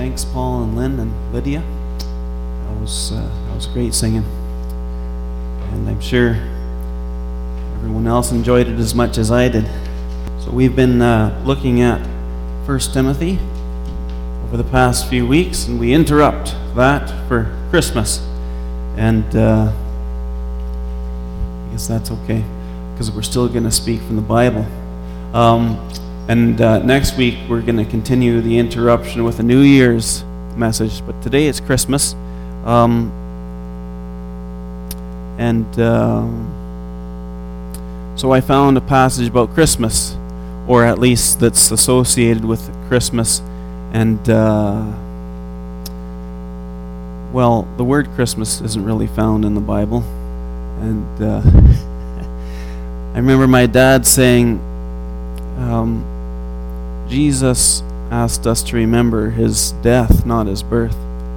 Thanks, Paul and Lynn and Lydia. That was great singing, and I'm sure everyone else enjoyed it as much as I did. So we've been looking at 1 Timothy over the past few weeks, and we interrupt that for Christmas, and I guess that's okay because we're still going to speak from the Bible. And next week we're going to continue the interruption with a New Year's message. But today it's Christmas, so I found a passage about Christmas, or at least that's associated with Christmas. And well, the word Christmas isn't really found in the Bible. And I remember my dad saying, Jesus asked us to remember his death, not his birth.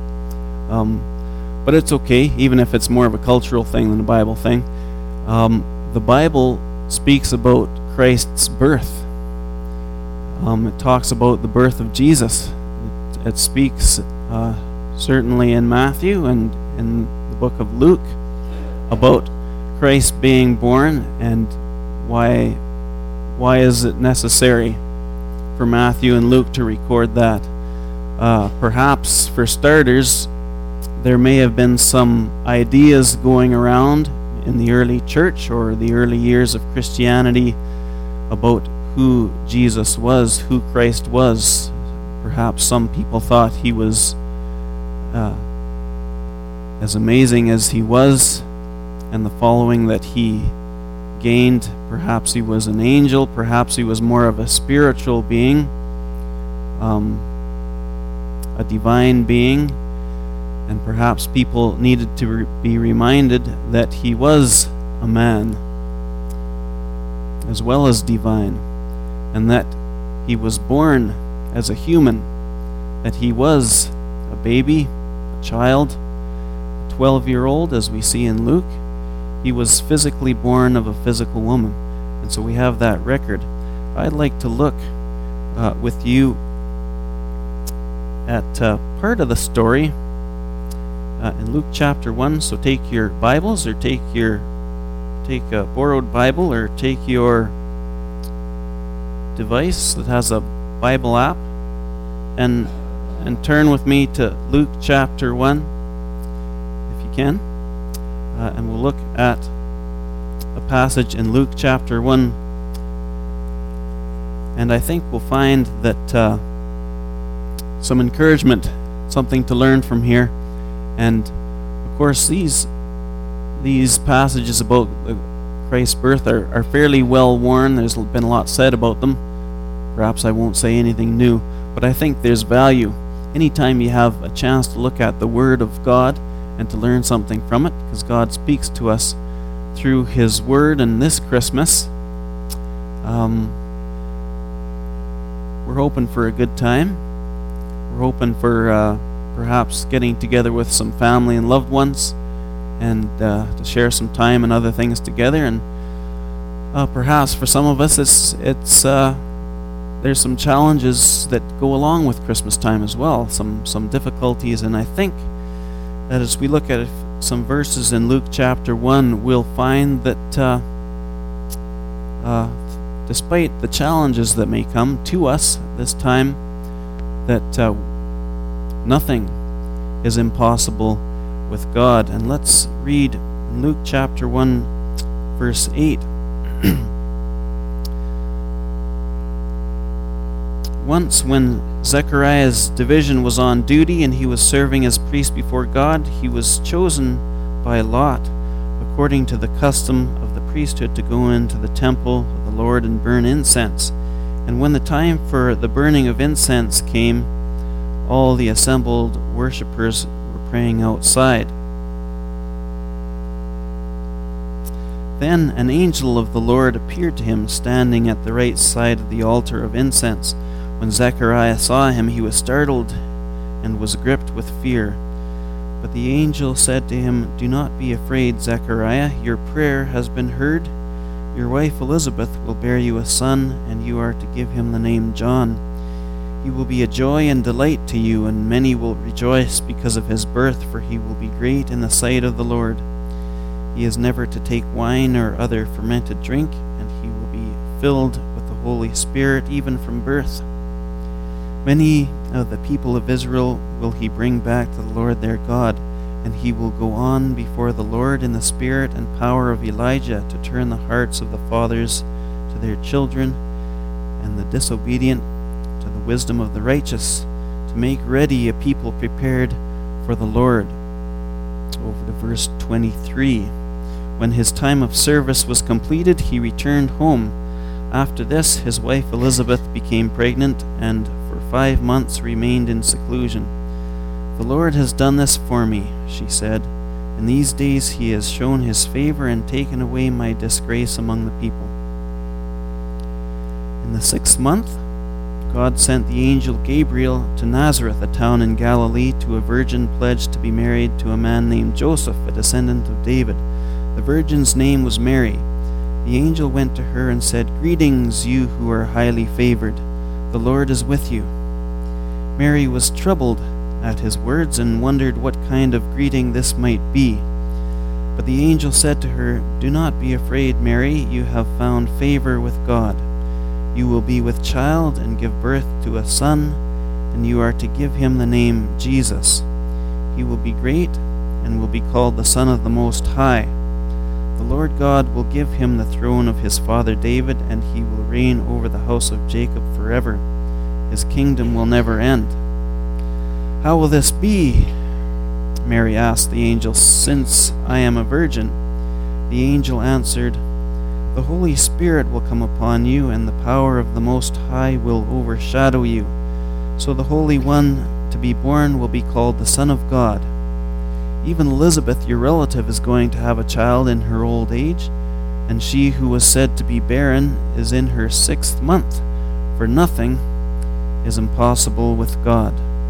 But it's okay, even if it's more of a cultural thing than a Bible thing. The Bible speaks about Christ's birth. It talks about the birth of Jesus. It speaks certainly in Matthew and in the book of Luke about Christ being born, and why is it necessary for Matthew and Luke to record that? Perhaps, for starters, there may have been some ideas going around in the early church or the early years of Christianity about who Jesus was, who Christ was. Perhaps some people thought he was as amazing as he was, and the following that he gained. Perhaps he was an angel, perhaps he was more of a spiritual being, a divine being, and perhaps people needed to be reminded that he was a man as well as divine, and that he was born as a human, that he was a baby, a child, a 12-year-old, as we see in Luke. He was physically born of a physical woman. And so we have that record. I'd like to look with you at part of the story in Luke chapter 1. So take your Bibles, or take a borrowed Bible, or take your device that has a Bible app, and turn with me to Luke chapter 1, if you can. And we'll look at a passage in Luke chapter 1. And I think we'll find that some encouragement, something to learn from here. And of course, these passages about Christ's birth are fairly well worn. There's been a lot said about them. Perhaps I won't say anything new, but I think there's value anytime you have a chance to look at the Word of God and to learn something from it, because God speaks to us through his Word. And this Christmas, we're hoping for a good time. We're hoping for perhaps getting together with some family and loved ones, and to share some time and other things together. And perhaps for some of us, it's there's some challenges that go along with Christmas time as well, some difficulties. And I think that as we look at some verses in Luke chapter 1, we'll find that despite the challenges that may come to us this time, that nothing is impossible with God. And let's read Luke chapter 1, verse 8. Once, when Zechariah's division was on duty and he was serving as priest before God, he was chosen by lot, according to the custom of the priesthood, to go into the temple of the Lord and burn incense. And when the time for the burning of incense came, all the assembled worshippers were praying outside. Then an angel of the Lord appeared to him, standing at the right side of the altar of incense. When Zechariah saw him, he was startled and was gripped with fear. But the angel said to him, "Do not be afraid, Zechariah. Your prayer has been heard. Your wife Elizabeth will bear you a son, and you are to give him the name John. He will be a joy and delight to you, and many will rejoice because of his birth, for he will be great in the sight of the Lord. He is never to take wine or other fermented drink, and he will be filled with the Holy Spirit even from birth. Many of the people of Israel will he bring back to the Lord their God, and he will go on before the Lord in the spirit and power of Elijah to turn the hearts of the fathers to their children, and the disobedient to the wisdom of the righteous, to make ready a people prepared for the Lord. Over to verse 23. When his time of service was completed, he returned home. After this, his wife Elizabeth became pregnant, and for 5 months remained in seclusion. The Lord has done this for me, she said. In these days he has shown his favor and taken away my disgrace among the people. In the 6th month, God sent the angel Gabriel to Nazareth, a town in Galilee, to a virgin pledged to be married to a man named Joseph, a descendant of David. The virgin's name was Mary. The angel went to her and said, "Greetings, you who are highly favored. The Lord is with you." Mary was troubled at his words and wondered what kind of greeting this might be. But the angel said to her, "Do not be afraid, Mary. You have found favor with God. You will be with child and give birth to a son, and you are to give him the name Jesus. He will be great and will be called the Son of the Most High. The Lord God will give him the throne of his father David, and he will reign over the house of Jacob forever. His kingdom will never end." "How will this be?" Mary asked the angel, "since I am a virgin?" The angel answered, "The Holy Spirit will come upon you, and the power of the Most High will overshadow you. So the Holy One to be born will be called the Son of God. Even Elizabeth, your relative, is going to have a child in her old age, and she who was said to be barren is in her 6th month, for nothing is impossible with God."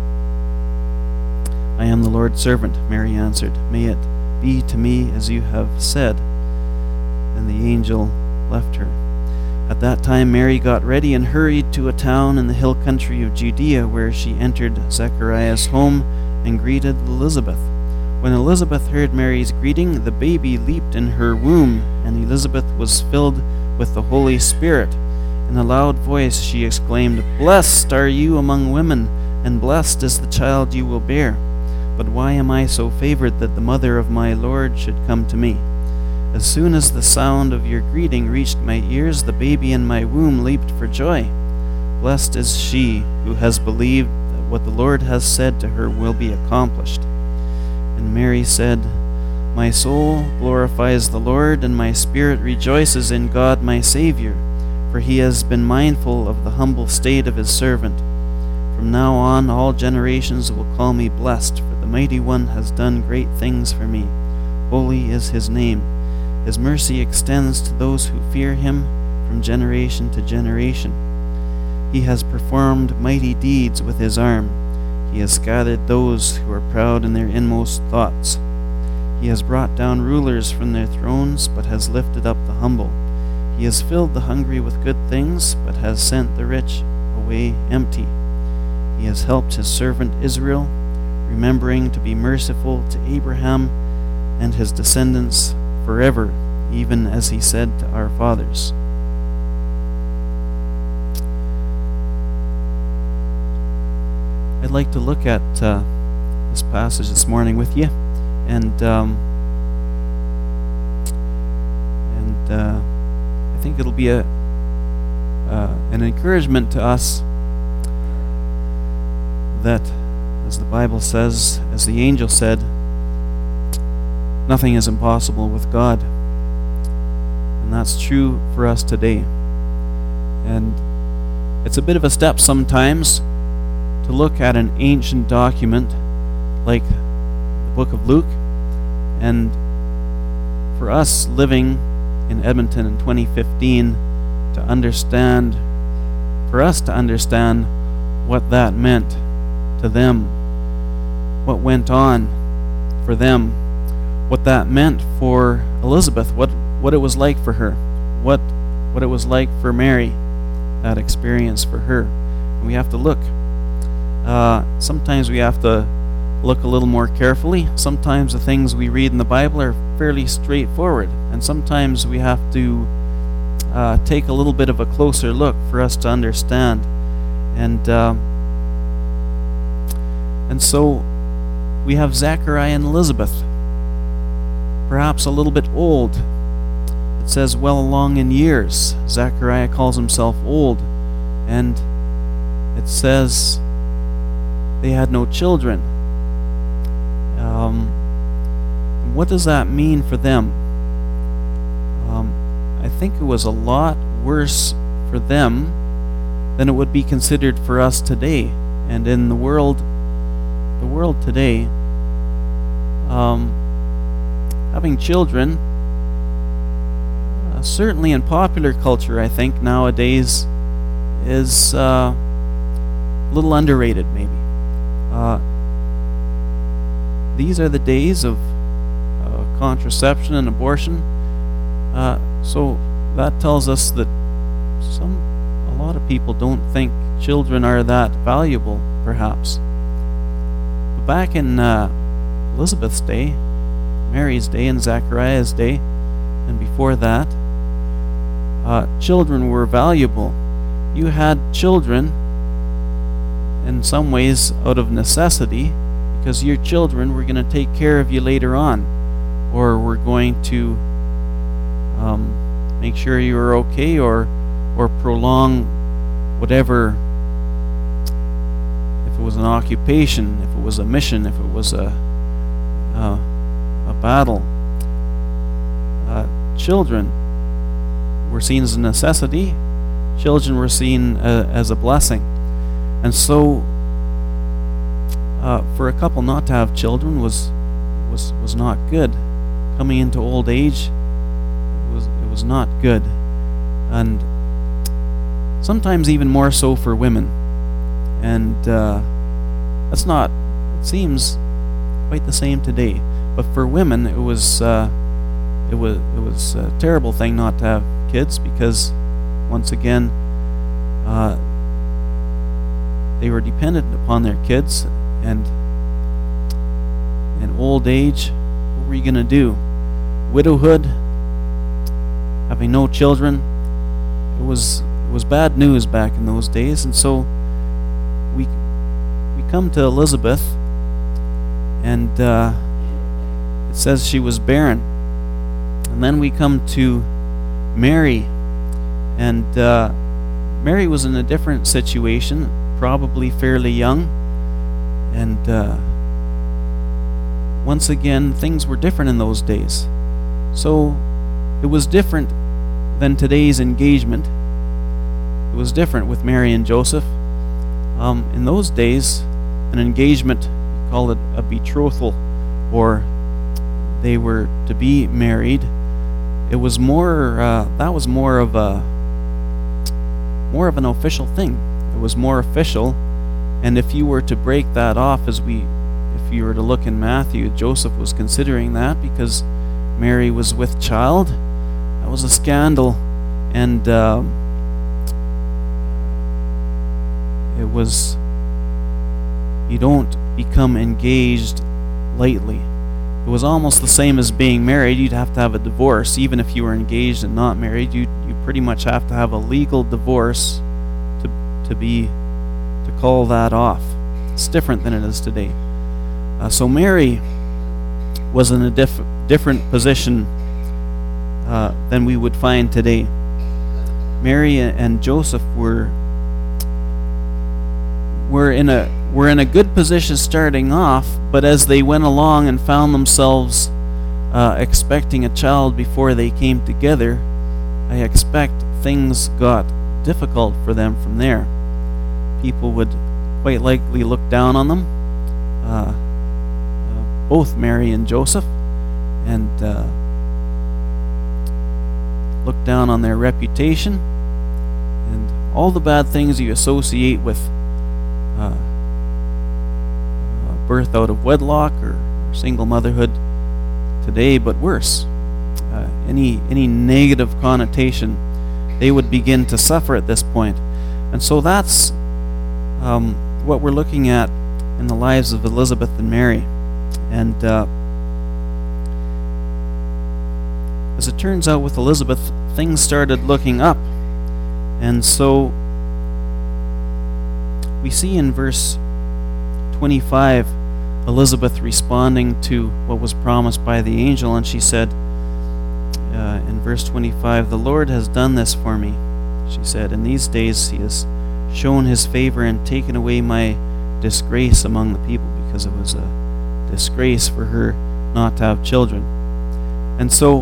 "I am the Lord's servant," Mary answered. "May it be to me as you have said." And the angel left her. At that time Mary got ready and hurried to a town in the hill country of Judea, where she entered Zechariah's home and greeted Elizabeth. When Elizabeth heard Mary's greeting, the baby leaped in her womb, and Elizabeth was filled with the Holy Spirit. In a loud voice she exclaimed, "Blessed are you among women, and blessed is the child you will bear. But why am I so favored that the mother of my Lord should come to me? As soon as the sound of your greeting reached my ears, the baby in my womb leaped for joy. Blessed is she who has believed that what the Lord has said to her will be accomplished." And Mary said, "My soul glorifies the Lord, and my spirit rejoices in God my Savior, for he has been mindful of the humble state of his servant. From now on all generations will call me blessed, for the Mighty One has done great things for me. Holy is his name. His mercy extends to those who fear him from generation to generation. He has performed mighty deeds with his arm. He has gathered those who are proud in their inmost thoughts. He has brought down rulers from their thrones, but has lifted up the humble. He has filled the hungry with good things, but has sent the rich away empty. He has helped his servant Israel, remembering to be merciful to Abraham and his descendants forever, even as he said to our fathers." I'd like to look at this passage this morning with you, and I think it'll be an encouragement to us that, as the Bible says, as the angel said, nothing is impossible with God. And that's true for us today. And it's a bit of a step sometimes to look at an ancient document like the book of Luke, and for us living in Edmonton in 2015 to understand, for us to understand what that meant to them, what went on for them, what that meant for Elizabeth, what it was like for her, what it was like for Mary, that experience for her. And we have to look Sometimes we have to look a little more carefully. Sometimes the things we read in the Bible are fairly straightforward, and sometimes we have to take a little bit of a closer look for us to understand. And so we have Zechariah and Elizabeth, perhaps a little bit old. It says well along in years. Zechariah calls himself old, and it says they had no children. What does that mean for them? I think it was a lot worse for them than it would be considered for us today. And in the world today, having children, certainly in popular culture, I think nowadays is a little underrated, maybe. These are the days of contraception and abortion. So that tells us that a lot of people don't think children are that valuable, perhaps. But back in Elizabeth's day, Mary's day, and Zechariah's day, and before that, children were valuable. You had children in some ways out of necessity, because your children were going to take care of you later on, or were going to make sure you were okay, or prolong whatever, if it was an occupation, if it was a mission, if it was a battle. Children were seen as a necessity. Children were seen as a blessing. And so for a couple not to have children was not good. Coming into old age, it was not good. And sometimes even more so for women. And it seems quite the same today. But for women, it was a terrible thing not to have kids, because once again, they were dependent upon their kids, and in old age, what were you going to do? Widowhood, having no children, it was bad news back in those days. And so we come to Elizabeth, and it says she was barren. And then we come to Mary, and Mary was in a different situation, probably fairly young, and once again, things were different in those days. So it was different than today's engagement. It was different with Mary and Joseph. In those days, an engagement, you call it a betrothal, or they were to be married. It was more. That was more of an official thing. It was more official, and if you were to break that off, if you were to look in Matthew, Joseph was considering that because Mary was with child. That was a scandal, and it was. You don't become engaged lightly. It was almost the same as being married. You'd have to have a divorce. Even if you were engaged and not married, you pretty much have to have a legal divorce to call that off. It's different than it is today. So Mary was in a different position than we would find today. Mary and Joseph were in a good position starting off, but as they went along and found themselves expecting a child before they came together, I expect things got difficult for them from there. People would quite likely look down on them, both Mary and Joseph, and look down on their reputation and all the bad things you associate with birth out of wedlock or single motherhood today, but worse. Any negative connotation, they would begin to suffer at this point. And so that's what we're looking at in the lives of Elizabeth and Mary. And as it turns out with Elizabeth, things started looking up. And so we see in verse 25 Elizabeth responding to what was promised by the angel, and she said in verse 25, "The Lord has done this for me," she said. "In these days he has shown his favor and taken away my disgrace among the people," because it was a disgrace for her not to have children. And so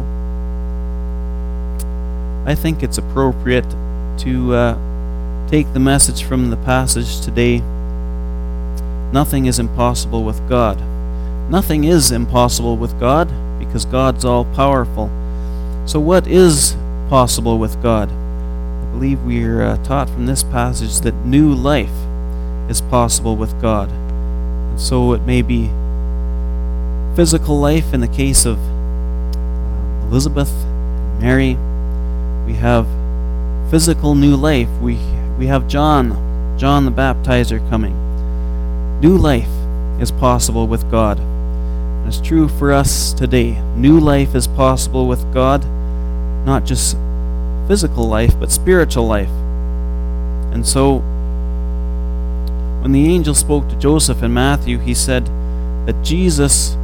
I think it's appropriate to take the message from the passage today. Nothing is impossible with God. Nothing is impossible with God because God's all-powerful. So what is possible with God? I believe we're taught from this passage that new life is possible with God. And so it may be physical life in the case of Elizabeth, Mary. We have physical new life. We have John the Baptizer coming. New life is possible with God. And it's true for us today. New life is possible with God, not just physical life, but spiritual life. And so, when the angel spoke to Joseph in Matthew, he said that Jesus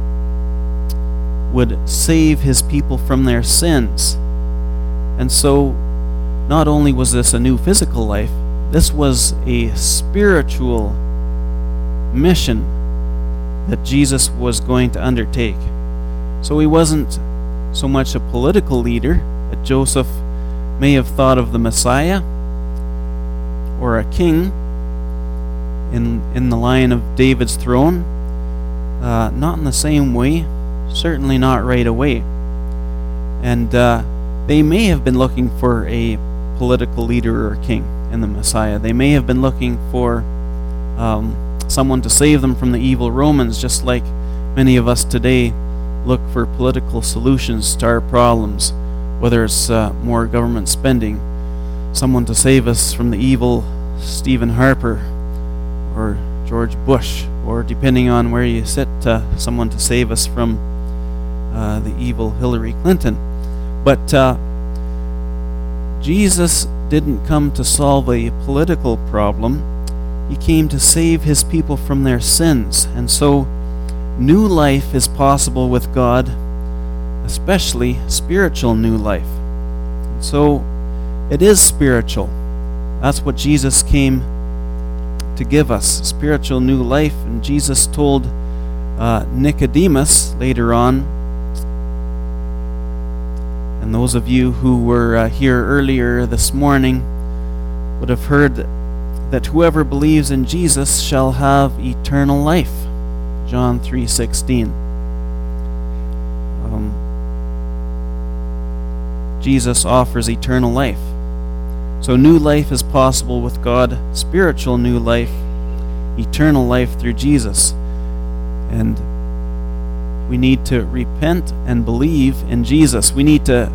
would save his people from their sins. And so, not only was this a new physical life, this was a spiritual mission that Jesus was going to undertake. So he wasn't so much a political leader that Joseph may have thought of the Messiah or a king in the line of David's throne. Not in the same way, certainly not right away. And they may have been looking for a political leader or a king in the Messiah. They may have been looking for someone to save them from the evil Romans, just like many of us today look for political solutions to our problems, whether it's more government spending, someone to save us from the evil Stephen Harper or George Bush, or depending on where you sit, someone to save us from the evil Hillary Clinton. But Jesus didn't come to solve a political problem. He came to save his people from their sins. And so new life is possible with God, especially spiritual new life. And so it is spiritual. That's what Jesus came to give us, spiritual new life. And Jesus told Nicodemus later on, and those of you who were here earlier this morning would have heard that whoever believes in Jesus shall have eternal life. John 3:16. Jesus offers eternal life. So new life is possible with God, spiritual new life, eternal life through Jesus. And we need to repent and believe in Jesus. We need to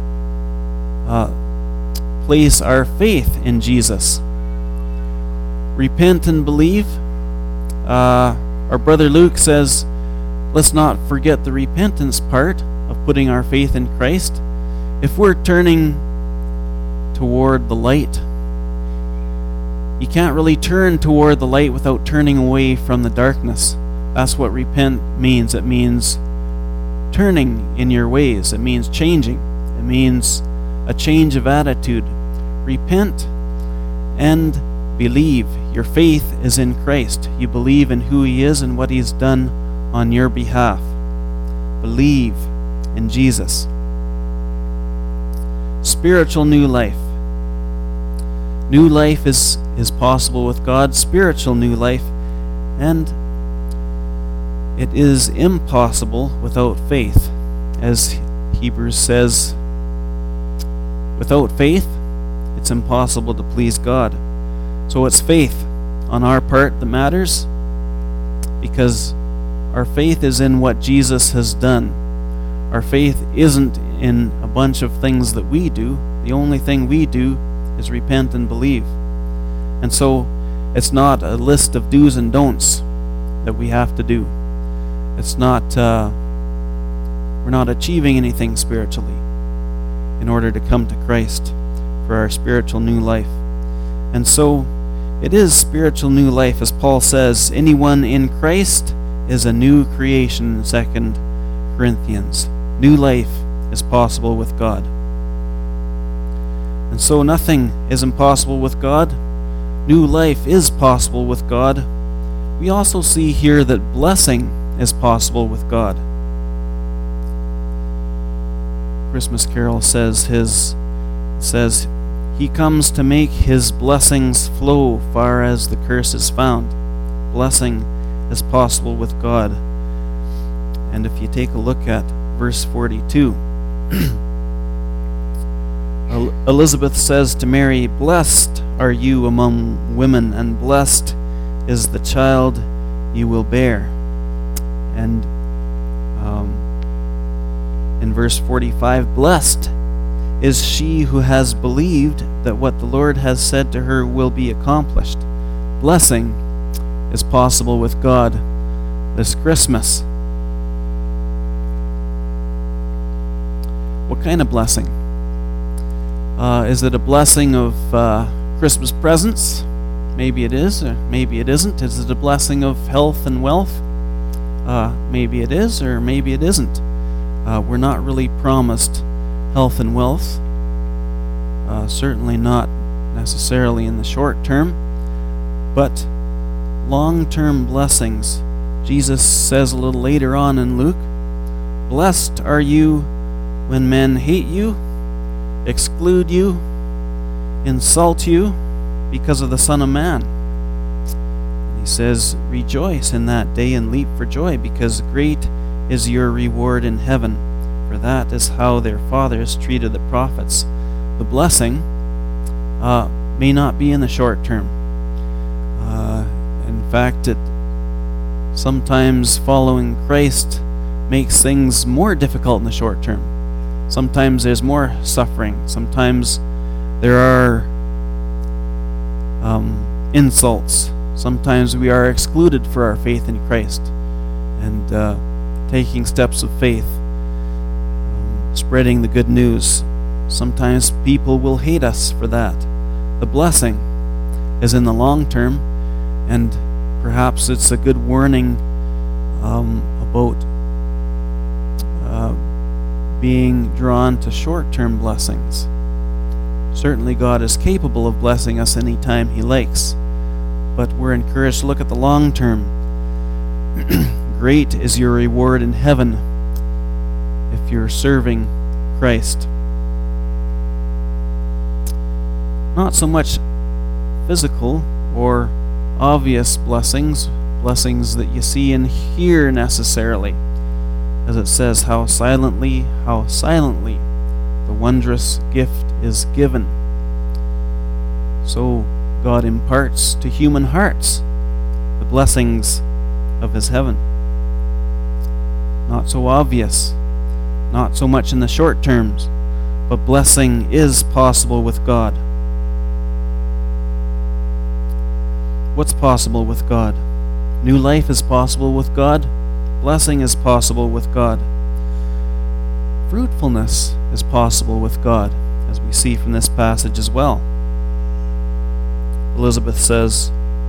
place our faith in Jesus. Repent and believe. Our brother Luke says, let's not forget the repentance part of putting our faith in Christ. If we're turning toward the light, you can't really turn toward the light without turning away from the darkness. That's what repent means. It means turning in your ways. It means changing. It means a change of attitude. Repent and believe. Your faith is in Christ. You believe in who he is and what he's done on your behalf. Believe in Jesus. Spiritual new life. New life is possible with God. Spiritual new life. And it is impossible without faith. As Hebrews says, without faith, it's impossible to please God. So it's faith on our part that matters, because our faith is in what Jesus has done. Our faith isn't in a bunch of things that we do. The only thing we do is repent and believe. And so It's not a list of do's and don'ts that we have to do. It's not, we're not achieving anything spiritually in order to come to Christ for our spiritual new life. And so it is spiritual new life, as Paul says, anyone in Christ is a new creation in 2 Corinthians. New life is possible with God. And so nothing is impossible with God. New life is possible with God. We also see here that blessing is possible with God. Christmas carol says he comes to make his blessings flow far as the curse is found. Blessing is possible with God. And if you take a look at verse 42, Elizabeth says to Mary, "Blessed are you among women, and blessed is the child you will bear." And in verse 45, "Blessed is she who has believed that what the Lord has said to her will be accomplished." Blessing is possible with God this Christmas. What kind of blessing? Is it a blessing of Christmas presents? Maybe it is, or maybe it isn't. Is it a blessing of health and wealth? Maybe it is, or maybe it isn't. We're not really promised health and wealth. Certainly not necessarily in the short term, but long-term blessings. Jesus says a little later on in Luke, "Blessed are you when men hate you, exclude you, insult you because of the Son of Man." And he says, "Rejoice in that day and leap for joy, because great is your reward in heaven, for that is how their fathers treated the prophets." The blessing may not be in the short term. In fact, sometimes following Christ makes things more difficult in the short term. Sometimes there's more suffering. Sometimes there are insults. Sometimes we are excluded for our faith in Christ and taking steps of faith, spreading the good news. Sometimes people will hate us for that. The blessing is in the long term, and perhaps it's a good warning about being drawn to short-term blessings. Certainly God is capable of blessing us anytime He likes, but we're encouraged to look at the long term. Great is your reward in heaven if you're serving Christ. Not so much physical or obvious blessings that you see and hear necessarily, as it says, how silently the wondrous gift is given. So God imparts to human hearts the blessings of His heaven. Not so obvious, not so much in the short terms, but blessing is possible with God. What's possible with God? New life is possible with God. Blessing is possible with God. Fruitfulness is possible with God, as we see from this passage as well. Elizabeth says,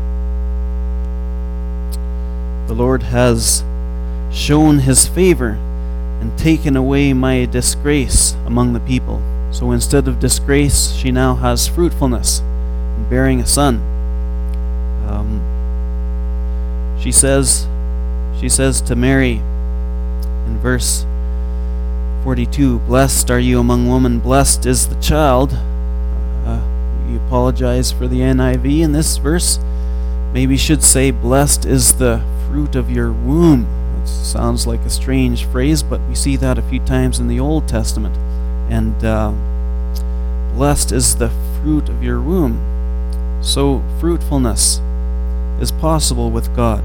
"The Lord has shown His favor and taken away my disgrace among the people." So instead of disgrace, she now has fruitfulness in bearing a son. She says to Mary in verse 42, "Blessed are you among women, blessed is the child." We apologize for the NIV in this verse. Maybe should say, "Blessed is the fruit of your womb." It sounds like a strange phrase, but we see that a few times in the Old Testament. And blessed is the fruit of your womb. So fruitfulness is possible with God.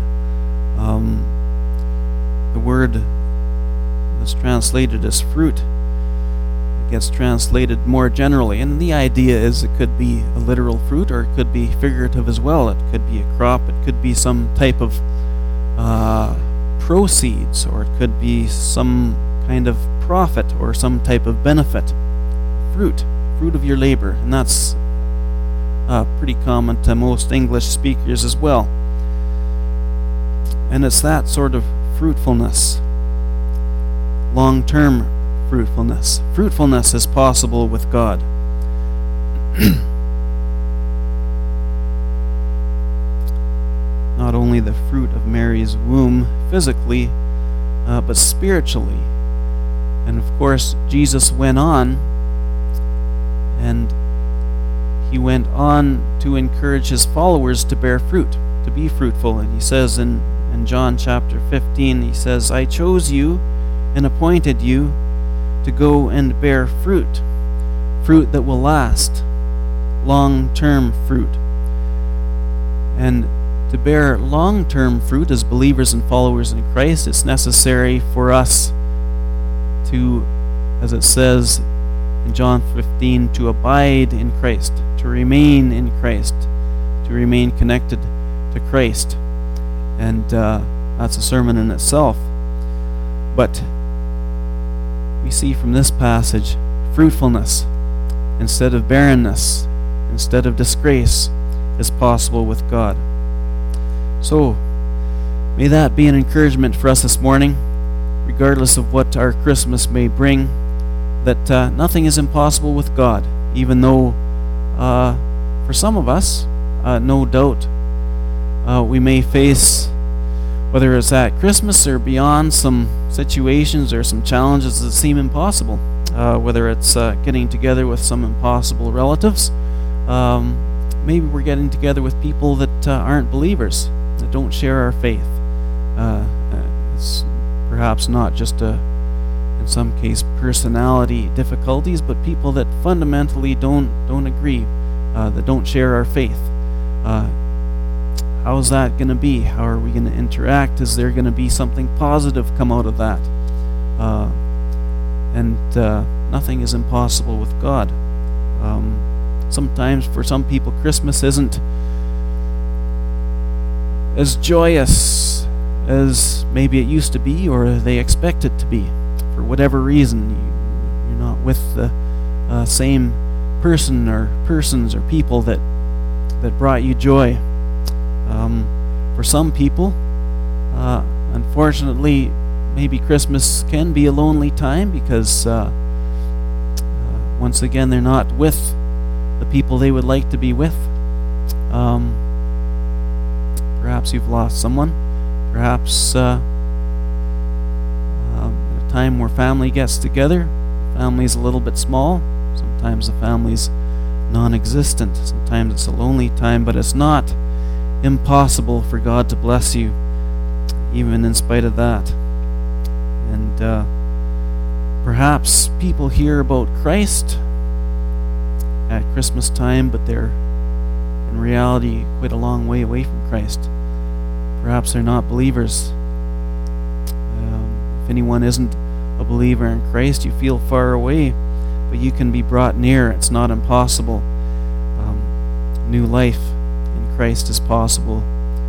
The word that's translated as fruit gets translated more generally. And the idea is it could be a literal fruit, or it could be figurative as well. It could be a crop, it could be some type of proceeds, or it could be some kind of profit or some type of benefit. Fruit of your labor. And that's pretty common to most English speakers as well. And it's that sort of fruitfulness, long-term fruitfulness. Fruitfulness is possible with God. Not only the fruit of Mary's womb physically, but spiritually. And of course, Jesus went on, and he went on to encourage his followers to bear fruit, to be fruitful. And he says in John chapter 15, he says, I chose you and appointed you to go and bear fruit, fruit that will last, long-term fruit. And to bear long-term fruit as believers and followers in Christ, it's necessary for us to, as it says in John 15, to abide in Christ, to remain in Christ, to remain connected to Christ. And that's a sermon in itself. But we see from this passage fruitfulness instead of barrenness, instead of disgrace, is possible with God. So, may that be an encouragement for us this morning, regardless of what our Christmas may bring, that nothing is impossible with God, even though for some of us, no doubt, we may face, whether it's at Christmas or beyond, some situations or some challenges that seem impossible. Whether it's getting together with some impossible relatives, maybe we're getting together with people that aren't believers, that don't share our faith. It's perhaps not just in some case personality difficulties, but people that fundamentally don't agree, that don't share our faith. How is that going to be? How are we going to interact? Is there going to be something positive come out of that? And nothing is impossible with God. Sometimes for some people Christmas isn't as joyous as maybe it used to be, or they expect it to be. For whatever reason, you're not with the same person or persons or people that brought you joy. For some people, unfortunately, maybe Christmas can be a lonely time because once again they're not with the people they would like to be with. Perhaps you've lost someone. Perhaps at a time where family gets together, family's a little bit small. Sometimes the family's non-existent. Sometimes it's a lonely time, but it's not impossible for God to bless you, even in spite of that. And perhaps people hear about Christ at Christmas time, but they're in reality quite a long way away from Christ. Perhaps they're not believers. If anyone isn't a believer in Christ, you feel far away, but you can be brought near. It's not impossible. New life in Christ is possible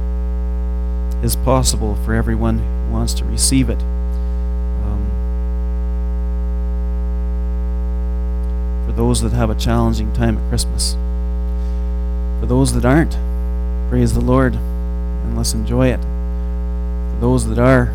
for everyone who wants to receive it. For those that have a challenging time at Christmas. For those that aren't, praise the Lord and let's enjoy it. For those that are,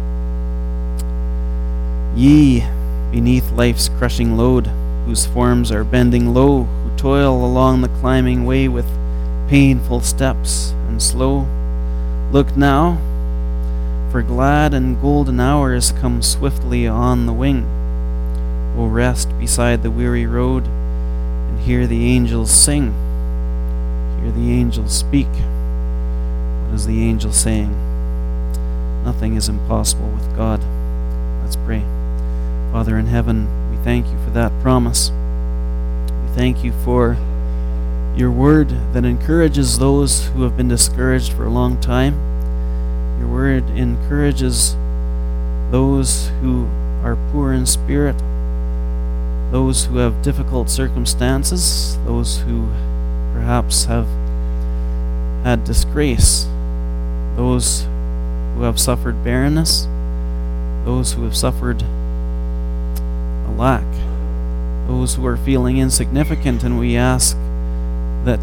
ye beneath life's crushing load, whose forms are bending low, who toil along the climbing way with painful steps and slow, look now, for glad and golden hours come swiftly on the wing. O rest beside the weary road, and hear the angels sing. Hear the angels speak. What is the angel saying? Nothing is impossible with God. Let's pray. Father in heaven, we thank you for that promise. We thank you for your word that encourages those who have been discouraged for a long time. Your word encourages those who are poor in spirit, those who have difficult circumstances, those who perhaps have had disgrace, those who have suffered barrenness, those who have suffered a lack, those who are feeling insignificant, and we ask that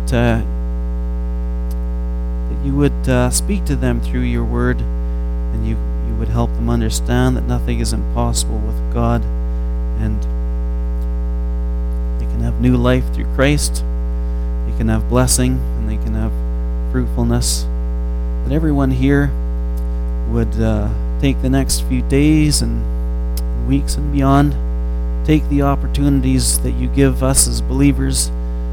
you would speak to them through your word, and you would help them understand that nothing is impossible with God, and they can have new life through Christ, they can have blessing, and they can have fruitfulness. That everyone here would take the next few days and weeks and beyond, take the opportunities that you give us as believers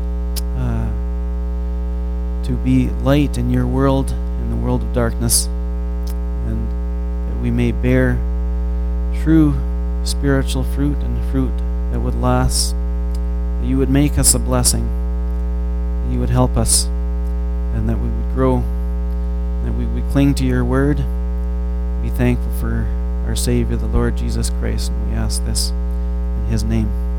to be light in your world, in the world of darkness, and that we may bear true spiritual fruit and fruit that would last, that you would make us a blessing, that you would help us, and that we would grow, that we would cling to your word, be thankful for our Savior, the Lord Jesus Christ, and we ask this in his name.